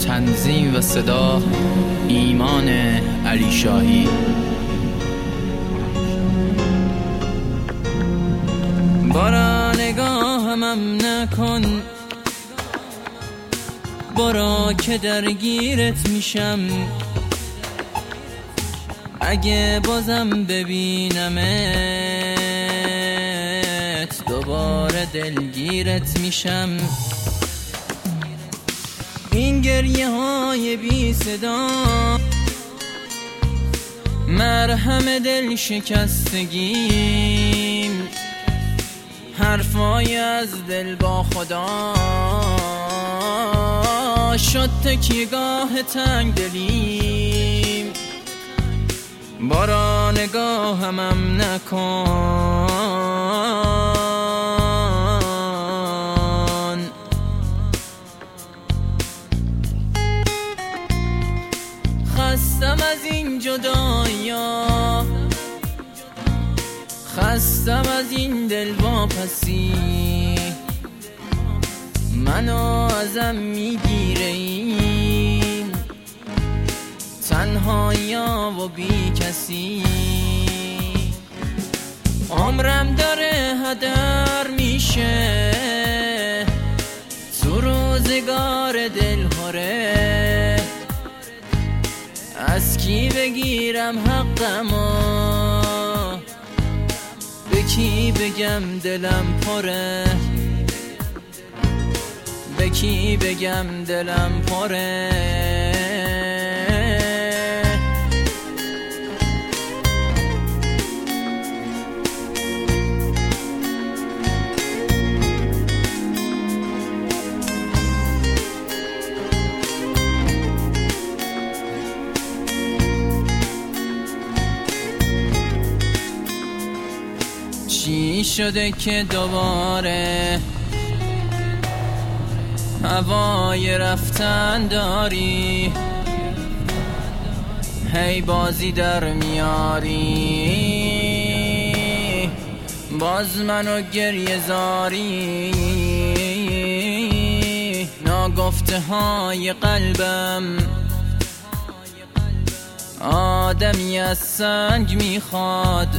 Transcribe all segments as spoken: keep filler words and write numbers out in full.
تنظیم و صدا ایمان علی شاهی. برا نگاهمم نکن، برا که درگیرت میشم. اگه بازم ببینمت دوباره دلگیرت میشم. این گریه های بی صدا مرهم دل شکستگیم، حرفای از دل با خدا شد تکیه‌گاه تنگ دلیم. برا نگاهمم نکن، خستم از این جدایا، خستم از این دل واپسی. منو ازم میگیره این تنهایا و بی کسی. عمرم داره هدر میشه تو روزگار دلهوره. از کی بگیرم حقمو، به کی بگم دلم پره، به کی بگم دلم پره. چی شده که دوباره هوای رفتن داری؟ هی بازی در میاری، باز منو گریه زاری. ناگفته های قلبم آدمی از سنگ میخواد.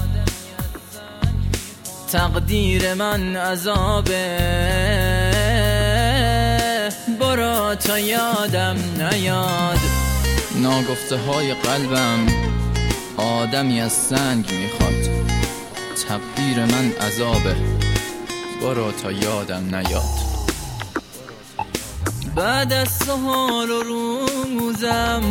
تقدیر من عذابه، برو تا یادم نیاد. ناگفته های قلبم آدمی از سنگ میخواد. تقدیر من عذابه، برو تا یادم نیاد. بعد از سهال و روزم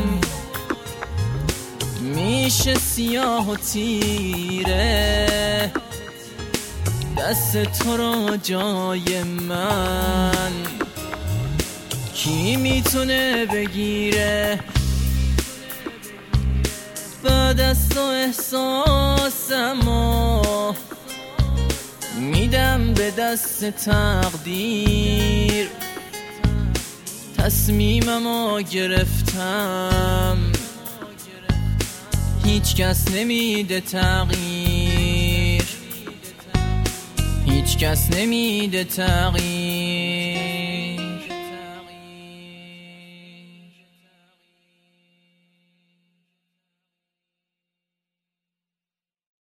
میشه سیاه و تیره. دست تو را جای من کی میتونه بگیره؟ بعد از تو احساسمو میدم به دست تقدیر. تصمیممو گرفتم، هیچ کس نمیده تغییر، هیچ کس نمیده تغییر.